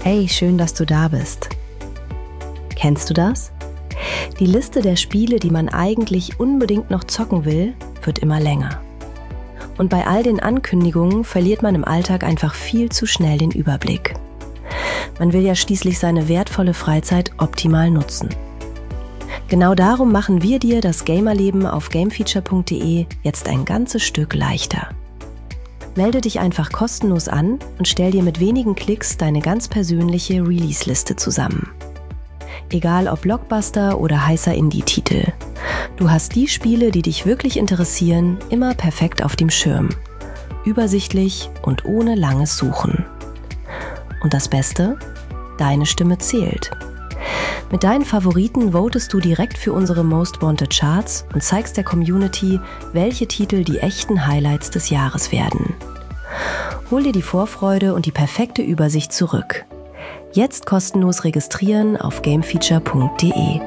Hey, schön, dass du da bist. Kennst du das? Die Liste der Spiele, die man eigentlich unbedingt noch zocken will, wird immer länger. Und bei all den Ankündigungen verliert man im Alltag einfach viel zu schnell den Überblick. Man will ja schließlich seine wertvolle Freizeit optimal nutzen. Genau darum machen wir dir das Gamerleben auf gamefeature.de jetzt ein ganzes Stück leichter. Melde dich einfach kostenlos an und stell dir mit wenigen Klicks deine ganz persönliche Release-Liste zusammen. Egal ob Blockbuster oder heißer Indie-Titel. Du hast die Spiele, die dich wirklich interessieren, immer perfekt auf dem Schirm. Übersichtlich und ohne langes Suchen. Und das Beste? Deine Stimme zählt. Mit deinen Favoriten votest du direkt für unsere Most Wanted Charts und zeigst der Community, welche Titel die echten Highlights des Jahres werden. Hol dir die Vorfreude und die perfekte Übersicht zurück. Jetzt kostenlos registrieren auf gamefeature.de.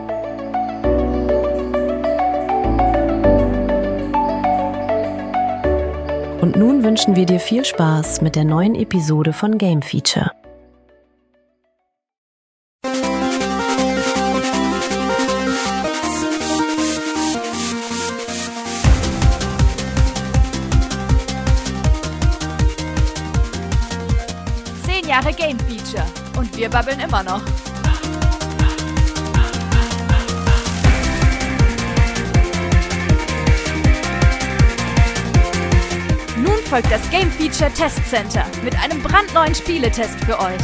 Und nun wünschen wir dir viel Spaß mit der neuen Episode von Game Feature. Jahre Game Feature und wir babbeln immer noch. Nun folgt das Game Feature Test Center mit einem brandneuen Spieletest für euch.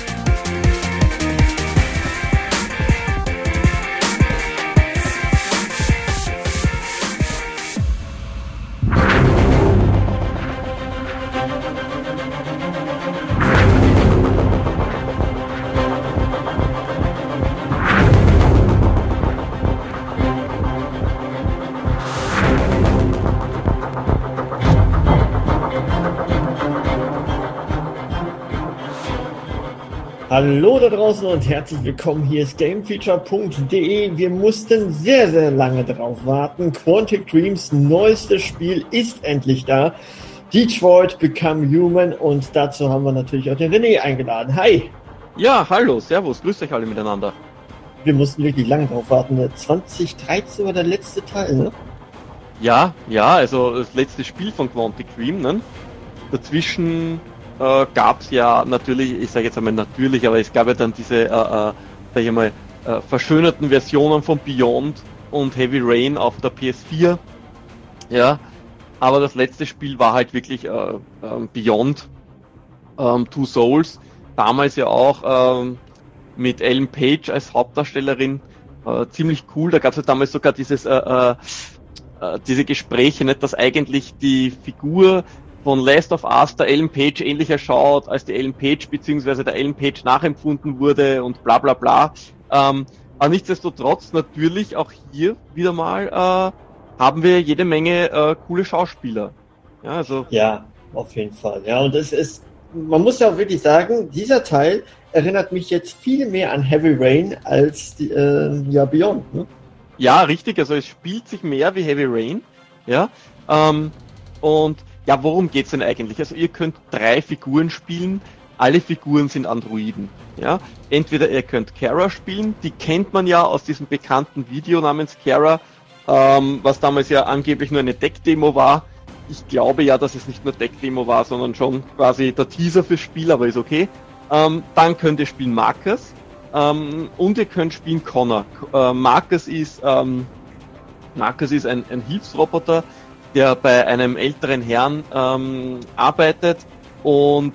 Hallo da draußen und herzlich willkommen, hier ist gamefeature.de. Wir mussten sehr, sehr lange drauf warten. Quantic Dreams neuestes Spiel ist endlich da. Detroit Become Human, und dazu haben wir natürlich auch den René eingeladen. Hi! Ja, hallo, servus, grüßt euch alle miteinander. Wir mussten wirklich lange drauf warten. 2013 war der letzte Teil, ne? Ja, also das letzte Spiel von Quantic Dream, ne? Dazwischen gab es ja natürlich, ich sage jetzt einmal natürlich, aber es gab ja dann diese, verschönerten Versionen von Beyond und Heavy Rain auf der PS4. Ja, aber das letzte Spiel war halt wirklich Beyond Two Souls. Damals ja auch mit Ellen Page als Hauptdarstellerin. Ziemlich cool. Da gab es ja damals sogar diese Gespräche, nicht, dass eigentlich die Figur von Last of Us der Ellen Page ähnlicher schaut, als die Ellen Page beziehungsweise der Ellen Page nachempfunden wurde und bla bla bla. Aber nichtsdestotrotz natürlich auch hier wieder mal haben wir jede Menge coole Schauspieler. Ja, also. Ja, auf jeden Fall. Ja, und es ist, man muss ja auch wirklich sagen, dieser Teil erinnert mich jetzt viel mehr an Heavy Rain als Beyond, ne? Ja, richtig, also es spielt sich mehr wie Heavy Rain, ja, und ja, worum geht's denn eigentlich? Also ihr könnt 3 Figuren spielen, alle Figuren sind Androiden, ja. Entweder ihr könnt Kara spielen, die kennt man ja aus diesem bekannten Video namens Kara, was damals ja angeblich nur eine Deck-Demo war. Ich glaube ja, dass es nicht nur Deck-Demo war, sondern schon quasi der Teaser fürs Spiel, aber ist okay. Dann könnt ihr spielen Marcus, und ihr könnt spielen Connor. Marcus ist ein Hilfsroboter, der bei einem älteren Herrn arbeitet, und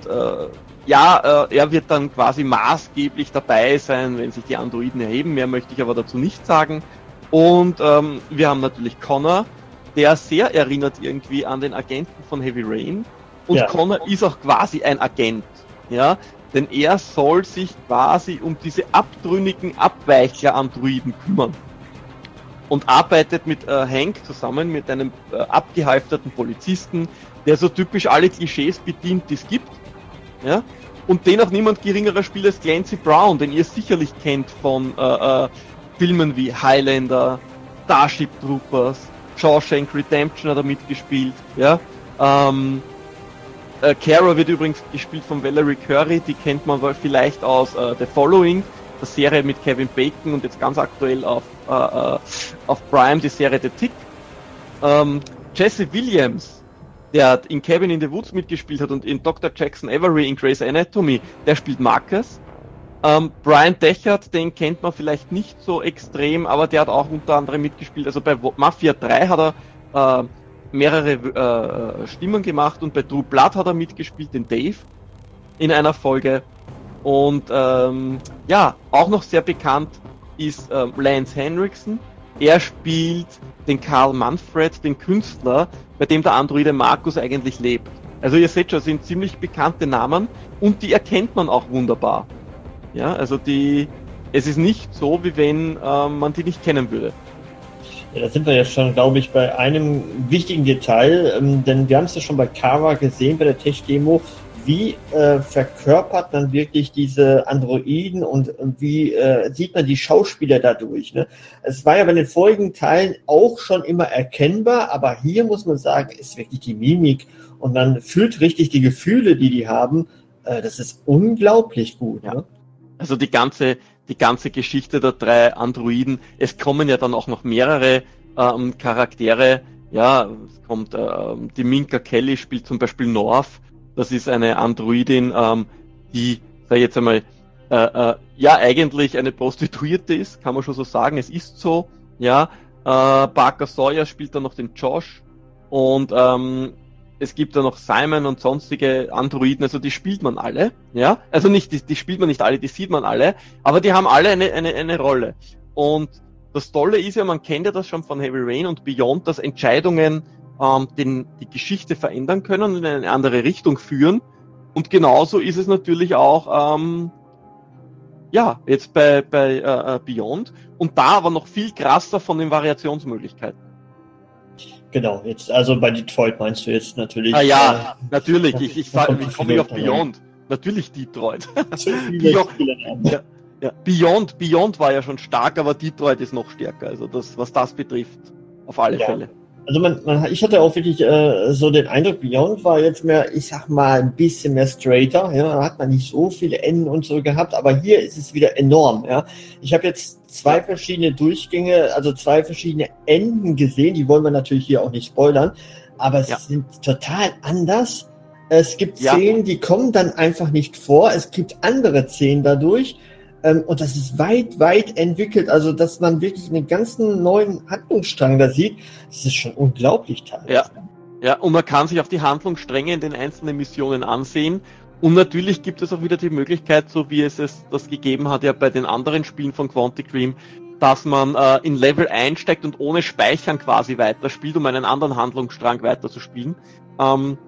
er wird dann quasi maßgeblich dabei sein, wenn sich die Androiden erheben. Mehr möchte ich aber dazu nicht sagen. Und wir haben natürlich Connor, der sehr erinnert irgendwie an den Agenten von Heavy Rain. Und ja. Connor ist auch quasi ein Agent, ja, denn er soll sich quasi um diese abtrünnigen Abweichler-Androiden kümmern. Und arbeitet mit Hank zusammen, mit einem abgehalfterten Polizisten, der so typisch alle Klischees bedient, die es gibt. Ja? Und den auch niemand geringerer spielt als Clancy Brown, den ihr sicherlich kennt von Filmen wie Highlander, Starship Troopers, Shawshank Redemption hat er mitgespielt. Ja? Kara wird übrigens gespielt von Valerie Curry, die kennt man vielleicht aus The Following, der Serie mit Kevin Bacon, und jetzt ganz aktuell auf Prime die Serie The Tick. Jesse Williams, der in Cabin in the Woods mitgespielt hat und in Dr. Jackson Avery in Grey's Anatomy, der spielt Marcus. Brian Dechert, den kennt man vielleicht nicht so extrem, aber der hat auch unter anderem mitgespielt. Also bei Mafia 3 hat er mehrere Stimmen gemacht, und bei True Blood hat er mitgespielt, den Dave, in einer Folge. Und auch noch sehr bekannt ist Lance Henriksen. Er spielt den Carl Manfred, den Künstler, bei dem der Androide Markus eigentlich lebt. Also ihr seht schon, sind ziemlich bekannte Namen, und die erkennt man auch wunderbar. Ja, also es ist nicht so, wie wenn man die nicht kennen würde. Ja, da sind wir ja schon, glaube ich, bei einem wichtigen Detail, denn wir haben es ja schon bei Kara gesehen, bei der Tech-Demo, wie verkörpert man wirklich diese Androiden und wie sieht man die Schauspieler dadurch. Ne? Es war ja bei den vorigen Teilen auch schon immer erkennbar, aber hier muss man sagen, ist wirklich die Mimik, und man fühlt richtig die Gefühle, die haben. Das ist unglaublich gut. Ja. Ne? Also die ganze Geschichte der 3 Androiden, es kommen ja dann auch noch mehrere Charaktere. Ja, es kommt die Minka Kelly spielt zum Beispiel North. Das ist eine Androidin, die, sag ich jetzt einmal, eigentlich eine Prostituierte ist, kann man schon so sagen. Es ist so, ja. Parker Sawyer spielt dann noch den Josh, und es gibt da noch Simon und sonstige Androiden, also die spielt man alle, ja. Also nicht, die spielt man nicht alle, die sieht man alle, aber die haben alle eine Rolle. Und das Tolle ist ja, man kennt ja das schon von Heavy Rain und Beyond, dass Entscheidungen die Geschichte verändern können und in eine andere Richtung führen. Und genauso ist es natürlich auch jetzt bei Beyond, und da aber noch viel krasser von den Variationsmöglichkeiten. Genau, jetzt also bei Detroit meinst du jetzt natürlich. Natürlich. Ich komme auf Beyond. Natürlich Detroit. Beyond war ja schon stark, aber Detroit ist noch stärker. Also was das betrifft, auf alle Fälle. Also ich hatte auch wirklich so den Eindruck, Beyond war jetzt mehr, ich sag mal, ein bisschen mehr straighter, ja, da hat man nicht so viele Enden und so gehabt, aber hier ist es wieder enorm, ja. Ich habe jetzt 2 verschiedene Durchgänge, also 2 verschiedene Enden gesehen, die wollen wir natürlich hier auch nicht spoilern, aber es sind total anders. Es gibt Szenen, die kommen dann einfach nicht vor, es gibt andere Szenen dadurch. Und das ist weit entwickelt, also dass man wirklich einen ganzen neuen Handlungsstrang da sieht, das ist schon unglaublich teilweise. Ja, und man kann sich auch die Handlungsstränge in den einzelnen Missionen ansehen, und natürlich gibt es auch wieder die Möglichkeit, so wie es das gegeben hat ja bei den anderen Spielen von Quantic Dream, dass man in Level einsteigt und ohne Speichern quasi weiterspielt, um einen anderen Handlungsstrang weiterzuspielen. Um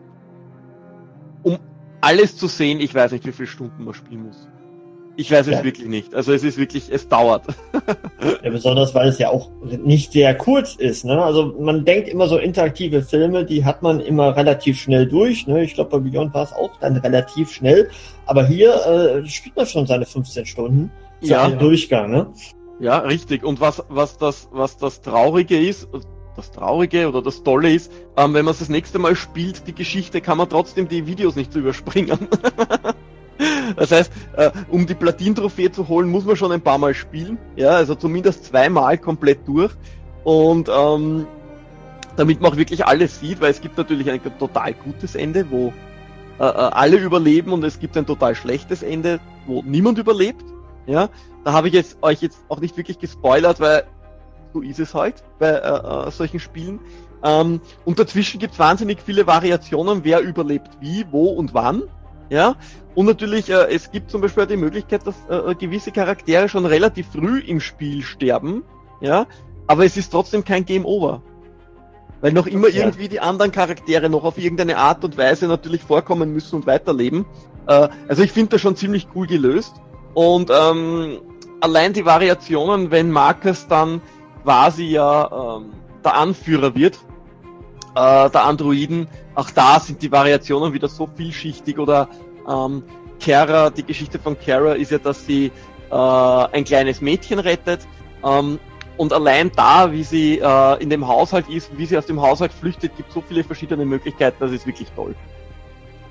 alles zu sehen, ich weiß nicht, wie viele Stunden man spielen muss. Ich weiß es wirklich nicht. Also es dauert. Ja, besonders, weil es ja auch nicht sehr kurz ist. Ne? Also man denkt immer so, interaktive Filme, die hat man immer relativ schnell durch. Ne? Ich glaube, bei Beyond war es auch dann relativ schnell. Aber hier spielt man schon seine 15 Stunden für einen Durchgang. Ne? Ja, richtig. Und was das Traurige ist, das Traurige oder das Tolle ist, wenn man es das nächste Mal spielt, die Geschichte, kann man trotzdem die Videos nicht so überspringen. Das heißt, um die Platin-Trophäe zu holen, muss man schon ein paar Mal spielen. Ja, also zumindest 2 Mal komplett durch. Und damit man auch wirklich alles sieht, weil es gibt natürlich ein total gutes Ende, wo alle überleben, und es gibt ein total schlechtes Ende, wo niemand überlebt. Ja, da habe ich euch jetzt auch nicht wirklich gespoilert, weil so ist es halt bei solchen Spielen. Und dazwischen gibt es wahnsinnig viele Variationen, wer überlebt wie, wo und wann. Ja, und natürlich, es gibt zum Beispiel die Möglichkeit, dass gewisse Charaktere schon relativ früh im Spiel sterben, ja, aber es ist trotzdem kein Game Over. Weil noch immer irgendwie die anderen Charaktere noch auf irgendeine Art und Weise natürlich vorkommen müssen und weiterleben. Also ich finde das schon ziemlich cool gelöst. Und allein die Variationen, wenn Marcus dann quasi der Anführer wird, der Androiden, auch da sind die Variationen wieder so vielschichtig. Oder Kara, die Geschichte von Kara ist ja, dass sie ein kleines Mädchen rettet, und allein da, wie sie in dem Haushalt ist, wie sie aus dem Haushalt flüchtet, gibt es so viele verschiedene Möglichkeiten, das ist wirklich toll.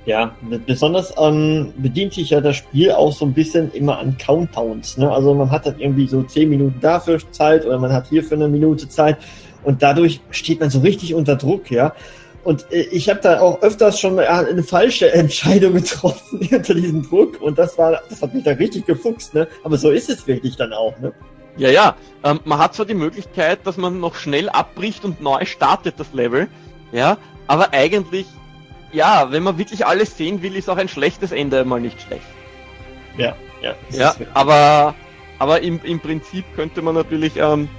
Ja, besonders bedient sich ja das Spiel auch so ein bisschen immer an Countdowns, ne? Also man hat dann irgendwie so 10 Minuten dafür Zeit oder man hat hier für eine Minute Zeit und dadurch steht man so richtig unter Druck, ja. Und ich habe da auch öfters schon eine falsche Entscheidung getroffen unter diesem Druck und das hat mich da richtig gefuchst, ne? Aber so ist es wirklich dann auch, ne? Ja. Man hat zwar die Möglichkeit, dass man noch schnell abbricht und neu startet das Level, ja, aber eigentlich, ja, wenn man wirklich alles sehen will, ist auch ein schlechtes Ende mal nicht schlecht. Ja. Aber im Prinzip könnte man natürlich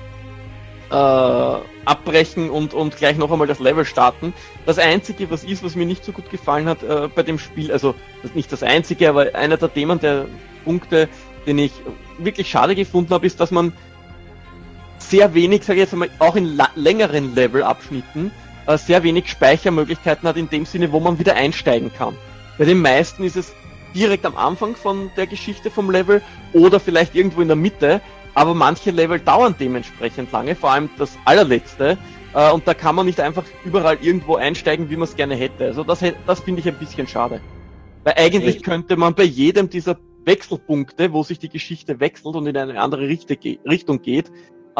abbrechen und gleich noch einmal das Level starten. Das Einzige, was mir nicht so gut gefallen hat bei dem Spiel, also das ist nicht das Einzige, aber einer der Punkte, den ich wirklich schade gefunden habe, ist, dass man sehr wenig, sage ich jetzt einmal, auch in längeren Levelabschnitten sehr wenig Speichermöglichkeiten hat in dem Sinne, wo man wieder einsteigen kann. Bei den meisten ist es direkt am Anfang von der Geschichte vom Level oder vielleicht irgendwo in der Mitte, aber manche Level dauern dementsprechend lange, vor allem das allerletzte, und da kann man nicht einfach überall irgendwo einsteigen, wie man es gerne hätte. Also das finde ich ein bisschen schade. Weil eigentlich könnte man bei jedem dieser Wechselpunkte, wo sich die Geschichte wechselt und in eine andere Richtung geht,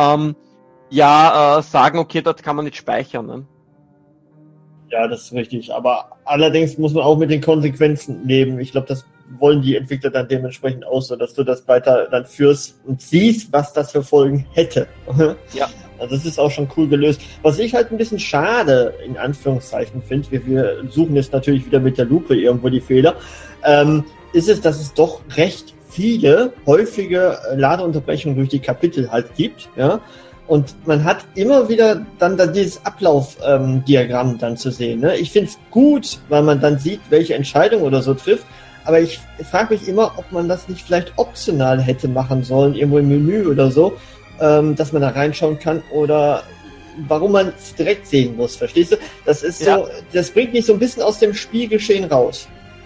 sagen, okay, dort kann man nicht speichern. Ne? Ja, das ist richtig. Aber allerdings muss man auch mit den Konsequenzen leben. Ich glaube, das wollen die Entwickler dann dementsprechend auch so, dass du das weiter dann führst und siehst, was das für Folgen hätte. Ja. Also das ist auch schon cool gelöst. Was ich halt ein bisschen schade, in Anführungszeichen, finde, wir suchen jetzt natürlich wieder mit der Lupe irgendwo die Fehler, ist es, dass es doch recht viele häufige Ladeunterbrechungen durch die Kapitel halt gibt, ja. Und man hat immer wieder dann dieses Ablaufdiagramm dann zu sehen. Ne? Ich finde es gut, weil man dann sieht, welche Entscheidung oder so trifft. Aber ich frage mich immer, ob man das nicht vielleicht optional hätte machen sollen, irgendwo im Menü oder so, dass man da reinschauen kann oder warum man es direkt sehen muss. Verstehst du? Das ist so, das bringt mich so ein bisschen aus dem Spielgeschehen raus.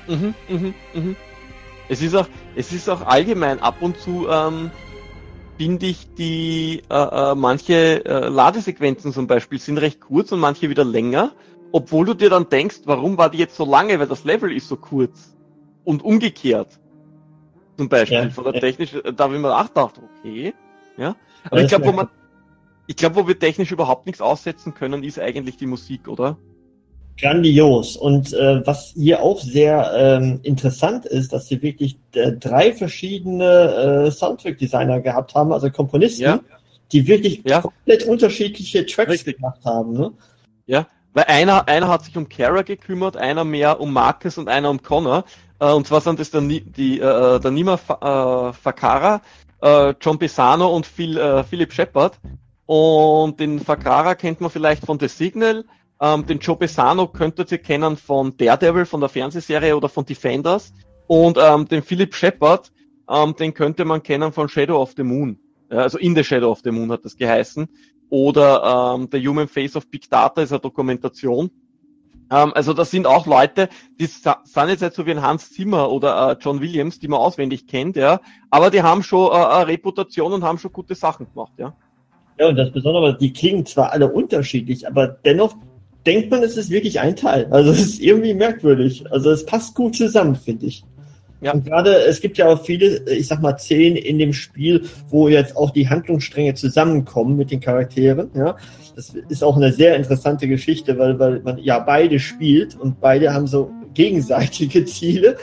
Es ist auch allgemein ab und zu, finde ich, die manche Ladesequenzen zum Beispiel sind recht kurz und manche wieder länger, obwohl du dir dann denkst, warum war die jetzt so lange, weil das Level ist so kurz und umgekehrt. Zum Beispiel von der technisch, da habe ich mir gedacht, okay, ja. Aber ich glaube, wo wir technisch überhaupt nichts aussetzen können, ist eigentlich die Musik, oder? Grandios. Und was hier auch sehr interessant ist, dass sie wirklich 3 verschiedene Soundtrack-Designer gehabt haben, also Komponisten, die wirklich komplett unterschiedliche Tracks gemacht haben. Ne? Ja, weil einer hat sich um Kara gekümmert, einer mehr um Marcus und einer um Connor. Und zwar sind das der Nima Fakara, John Pisano und Philip Shepard. Und den Fakara kennt man vielleicht von The Signal. Den Joe Pisano könntet ihr kennen von Daredevil, von der Fernsehserie oder von Defenders. Und den Philip Shepard, den könnte man kennen von Shadow of the Moon. Also In the Shadow of the Moon hat das geheißen. Oder The Human Face of Big Data ist eine Dokumentation. Also das sind auch Leute, die sind jetzt nicht so wie ein Hans Zimmer oder John Williams, die man auswendig kennt, ja. Aber die haben schon eine Reputation und haben schon gute Sachen gemacht, ja. Ja, und das Besondere, die klingen zwar alle unterschiedlich, aber dennoch denkt man, es ist wirklich ein Teil. Also es ist irgendwie merkwürdig. Also es passt gut zusammen, finde ich. Ja. Und gerade, es gibt ja auch viele, ich sag mal, Szenen in dem Spiel, wo jetzt auch die Handlungsstränge zusammenkommen mit den Charakteren, ja. Das ist auch eine sehr interessante Geschichte, weil man ja beide spielt und beide haben so gegenseitige Ziele.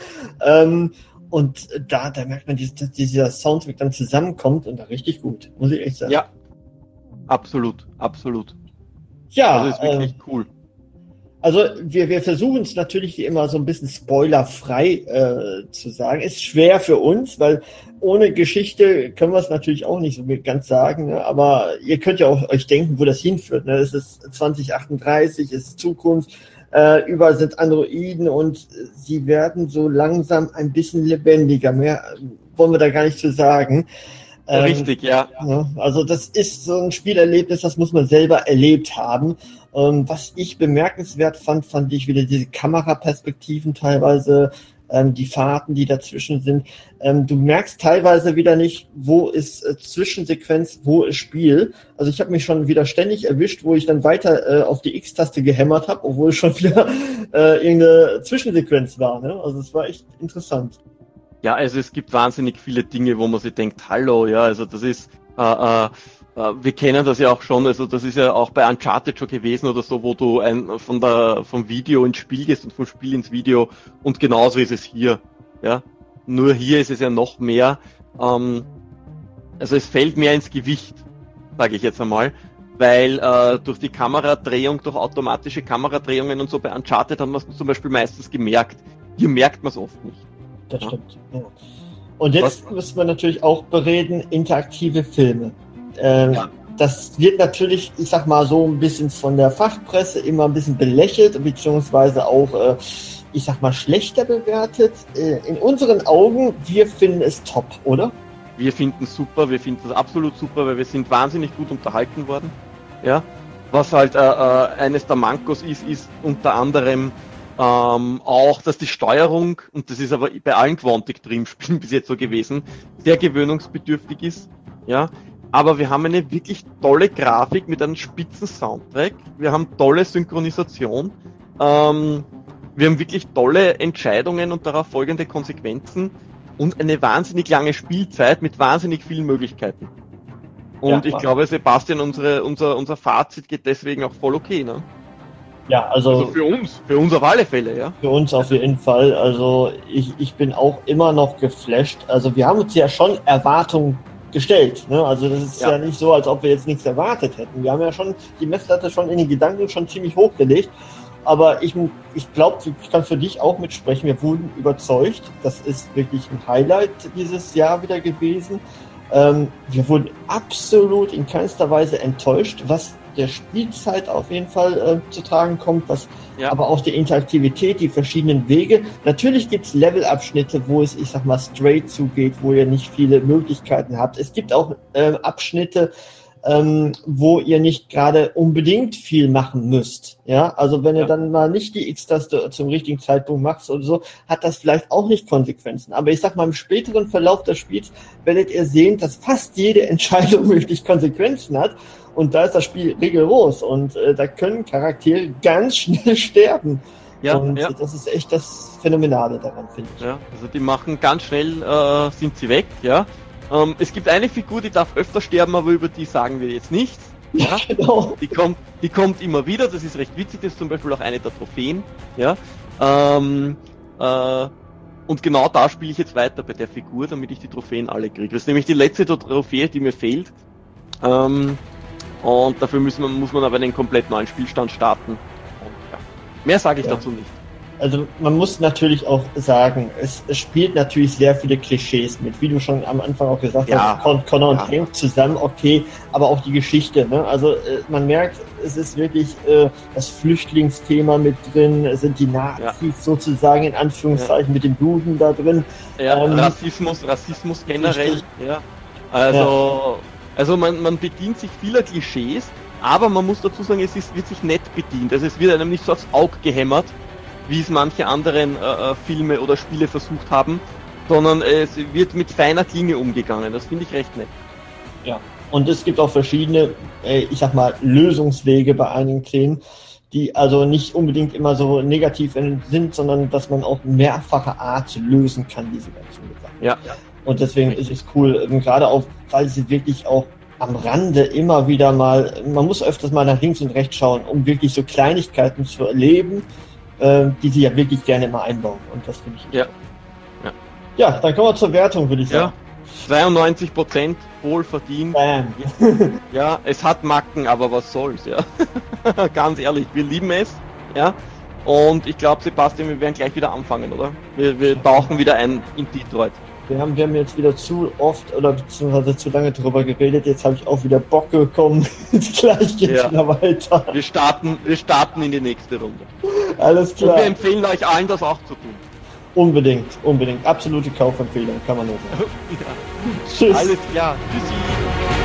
Und da merkt man, dass dieser Soundtrack dann zusammenkommt und da richtig gut, muss ich echt sagen. Ja, absolut. Ja, das ist wirklich cool. Also wir versuchen es natürlich wie immer so ein bisschen spoilerfrei zu sagen. Ist schwer für uns, weil ohne Geschichte können wir es natürlich auch nicht so ganz sagen. Ne? Aber ihr könnt ja auch euch denken, wo das hinführt. Ne? Es ist 2038, es ist Zukunft, überall sind Androiden und sie werden so langsam ein bisschen lebendiger. Mehr wollen wir da gar nicht zu sagen. Richtig, ja. Also das ist so ein Spielerlebnis, das muss man selber erlebt haben. Was ich bemerkenswert fand ich wieder diese Kameraperspektiven teilweise die Fahrten, die dazwischen sind. Du merkst teilweise wieder nicht, wo ist Zwischensequenz, wo ist Spiel. Also ich habe mich schon wieder ständig erwischt, wo ich dann weiter auf die X-Taste gehämmert habe, obwohl es schon wieder irgendeine Zwischensequenz war. Ne? Also es war echt interessant. Ja, also es gibt wahnsinnig viele Dinge, wo man sich denkt, hallo, ja, also das ist, wir kennen das ja auch schon, also das ist ja auch bei Uncharted schon gewesen oder so, wo du vom Video ins Spiel gehst und vom Spiel ins Video, und genauso ist es hier, ja. Nur hier ist es ja noch mehr, also es fällt mehr ins Gewicht, sage ich jetzt einmal, weil durch die Kameradrehung, durch automatische Kameradrehungen und so bei Uncharted haben wir es zum Beispiel meistens gemerkt. Hier merkt man es oft nicht. Das stimmt. Ja. Und jetzt müssen wir natürlich auch bereden, interaktive Filme. Das wird natürlich, ich sag mal so ein bisschen von der Fachpresse immer ein bisschen belächelt, beziehungsweise auch, ich sag mal, schlechter bewertet. In unseren Augen, wir finden es top, oder? Wir finden es super, wir finden es absolut super, weil wir sind wahnsinnig gut unterhalten worden. Ja. Was halt eines der Mankos ist unter anderem auch, dass die Steuerung, und das ist aber bei allen Quantic Dream Spielen bis jetzt so gewesen, sehr gewöhnungsbedürftig ist, ja, aber wir haben eine wirklich tolle Grafik mit einem spitzen Soundtrack, wir haben tolle Synchronisation, wir haben wirklich tolle Entscheidungen und darauf folgende Konsequenzen und eine wahnsinnig lange Spielzeit mit wahnsinnig vielen Möglichkeiten. Und ja, ich glaube, Sebastian, unser Fazit geht deswegen auch voll okay, ne? Ja, also für uns auf alle Fälle, ja. Für uns auf jeden Fall. Also ich bin auch immer noch geflasht. Also wir haben uns ja schon Erwartungen gestellt. Ne? Also das ist ja nicht so, als ob wir jetzt nichts erwartet hätten. Wir haben ja schon die Messlatte schon in den Gedanken schon ziemlich hochgelegt. Aber ich glaube, ich kann für dich auch mitsprechen. Wir wurden überzeugt. Das ist wirklich ein Highlight dieses Jahr wieder gewesen. Wir wurden absolut in keinster Weise enttäuscht, was der Spielzeit auf jeden Fall zu tragen kommt, aber auch die Interaktivität, die verschiedenen Wege. Natürlich gibt es Levelabschnitte, wo es, ich sag mal, straight zugeht, wo ihr nicht viele Möglichkeiten habt. Es gibt auch Abschnitte, wo ihr nicht gerade unbedingt viel machen müsst. Ja, also wenn ihr dann mal nicht die X-Taste zum richtigen Zeitpunkt macht oder so, hat das vielleicht auch nicht Konsequenzen. Aber ich sag mal, im späteren Verlauf des Spiels werdet ihr sehen, dass fast jede Entscheidung wirklich Konsequenzen hat. Und da ist das Spiel rigoros und da können Charaktere ganz schnell sterben. Ja, und das ist echt das Phänomenale daran, finde ich. Ja, also die machen ganz schnell, sind sie weg, ja. Es gibt eine Figur, die darf öfter sterben, aber über die sagen wir jetzt nichts. Ja, genau. Die kommt immer wieder, das ist recht witzig, das ist zum Beispiel auch eine der Trophäen, ja. Und genau da spiele ich jetzt weiter bei der Figur, damit ich die Trophäen alle kriege. Das ist nämlich die letzte Trophäe, die mir fehlt. Und dafür muss man aber einen komplett neuen Spielstand starten. Und, ja. Mehr sage ich dazu nicht. Also man muss natürlich auch sagen, es spielt natürlich sehr viele Klischees mit, wie du schon am Anfang auch gesagt hast, Connor und Hank zusammen, okay, aber auch die Geschichte, ne? Also man merkt, es ist wirklich das Flüchtlingsthema mit drin, es sind die Nazis sozusagen in Anführungszeichen mit dem Juden da drin. Ja, Rassismus generell, richtig. Ja. Also man bedient sich vieler Klischees, aber man muss dazu sagen, wird sich nett bedient. Also es wird einem nicht so aufs Auge gehämmert, wie es manche anderen Filme oder Spiele versucht haben, sondern es wird mit feiner Klinge umgegangen. Das finde ich recht nett. Ja, und es gibt auch verschiedene, ich sag mal, Lösungswege bei einigen Themen, die also nicht unbedingt immer so negativ sind, sondern dass man auch mehrfache Art lösen kann, diese ganzen Sachen. Ja. Und deswegen ist es cool, gerade auch, weil sie wirklich auch am Rande immer wieder mal, man muss öfters mal nach links und rechts schauen, um wirklich so Kleinigkeiten zu erleben, die sie ja wirklich gerne immer einbauen. Und das finde ich. Ja, dann kommen wir zur Wertung, würde ich sagen. 92% wohl verdient. Ja, es hat Macken, aber was soll's, ja. Ganz ehrlich, wir lieben es, ja. Und ich glaube, Sebastian, wir werden gleich wieder anfangen, oder? Wir tauchen wieder ein in Detroit. Wir haben jetzt wieder zu oft oder beziehungsweise zu lange drüber geredet. Jetzt habe ich auch wieder Bock bekommen. Gleich geht's wieder weiter. Wir starten in die nächste Runde. Alles klar. Und wir empfehlen euch allen, das auch zu tun. Unbedingt. Absolute Kaufempfehlung, kann man nur sagen. Tschüss. Alles klar. Tschüssi.